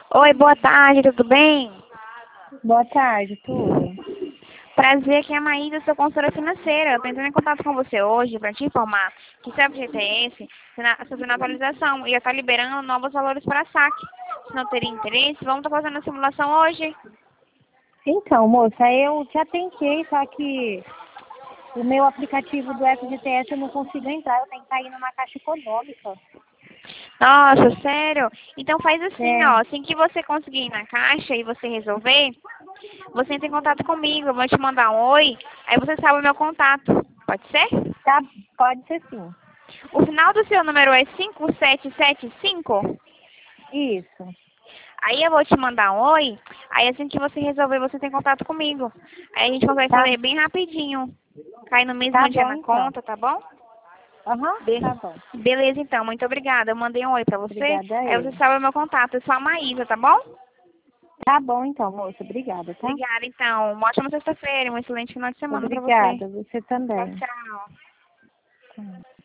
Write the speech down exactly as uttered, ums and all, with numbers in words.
Oi, boa tarde, tudo bem? Boa tarde, tudo. Prazer, aqui é a Maísa, sou consultora financeira. Eu estou entrando em contato com você hoje para te informar que seu objeto é esse, sobre uma atualização, e já está liberando novos valores para saque. Se não teria interesse, vamos estar fazendo a simulação hoje. Então, moça, eu já tentei, só que o meu aplicativo do F G T S eu não consigo entrar, eu tenho que estar indo numa caixa econômica. Nossa, sério? Então faz assim, É, ó, assim que você conseguir ir na caixa e você resolver, você entra em contato comigo, eu vou te mandar um oi, aí você sabe o meu contato. Pode ser? tá, pode ser sim. O final do seu número é cinco sete sete cinco? Isso. Aí eu vou te mandar um oi, aí assim que você resolver, você tem contato comigo. Aí a gente consegue Tá, fazer bem rapidinho. Cai no mesmo tá dia bom na então. conta, tá bom? Aham, Be- tá bom. Beleza então, muito obrigada. Eu mandei um oi pra você, Obrigada aí você eu. sabe o meu contato. Eu sou a Maísa, tá bom? Tá bom então, moça, obrigada, tá? Obrigada então. Uma ótima sexta-feira, um excelente final de semana pra você. Obrigada, você Tchau, também. tchau. Tá.